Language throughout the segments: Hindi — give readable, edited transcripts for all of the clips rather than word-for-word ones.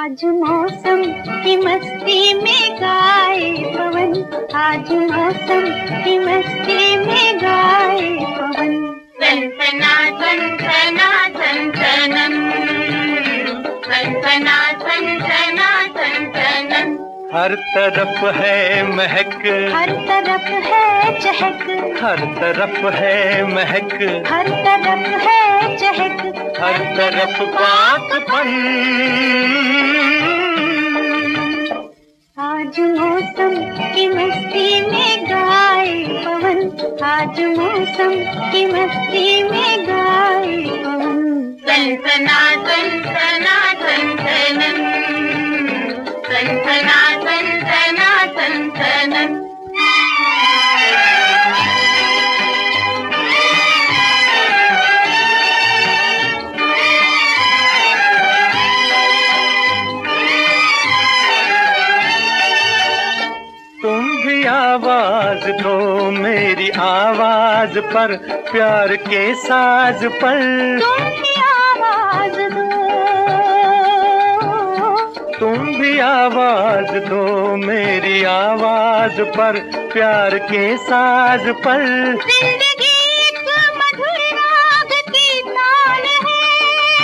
आज मौसम की मस्ती में गाए पवन, आज मौसम की मस्ती में गाए पवन। सनसना सनसना सनसनन, सनसना सनसना सनसनन। हर तरफ है महक, हर तरफ है चहक, हर तरफ है महक, हर तरफ है चहक, हर तरफ पाकपन। आज मौसम की मस्ती में गाए पवन, आज मौसम की मस्ती में गाए पवन। सनसना सनसना सनसनन, सनसना सनसना सनसनन। तुम भी आवाज दो मेरी आवाज पर, प्यार के साज पर। तुम भी आवाज दो, तुम भी आवाज दो मेरी आवाज पर, प्यार के साज पर। जिंदगी एक मधुर राग की तान है,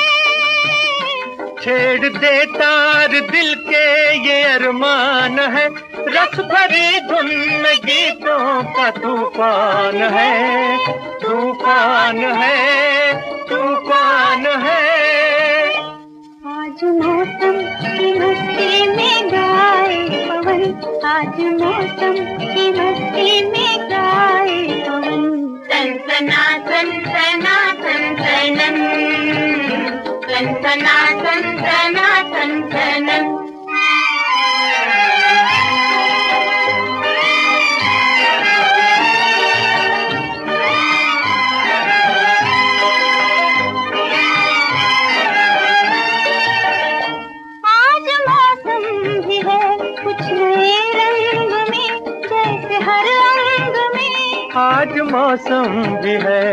छेड़ दे तार दिल के ये अरमान है, रस भरी धुन में गीतों का तूफान है, तूफान है, तूफान है। आज मौसम की मस्ती में गाए पवन, आज मौसम की मस्ती में गाए पवन। सनसना सनसना सनसनन, सनसना सनसना सनसनन। आज मौसम भी है कुछ नए रंग में, जैसे हर अंग में। आज मौसम भी है,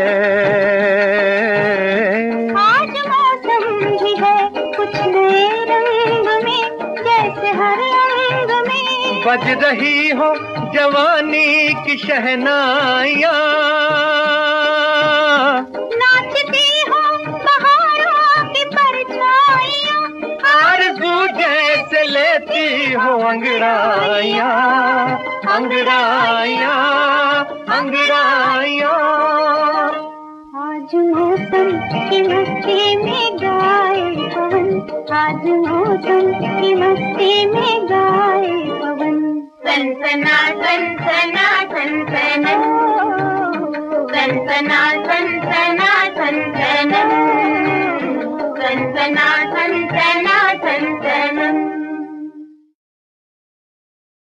आज मौसम भी है कुछ नए रंग में, जैसे हर अंग में। बज रही हो जवानी की शहनाइयाँ, नाचती हो बहारों की परछाइयाँ, आरज़ू जैसे लेती हो अंगड़ाइयाँ, अंगड़ाइयाँ, अंगड़ाइयाँ। आज मौसम की मस्ती में गाए पवन, आज मौसम की मस्ती में गाए पवन। सनसना सनसना सनसनन, सनसना सनसना सनसनन, सनसना सनसना।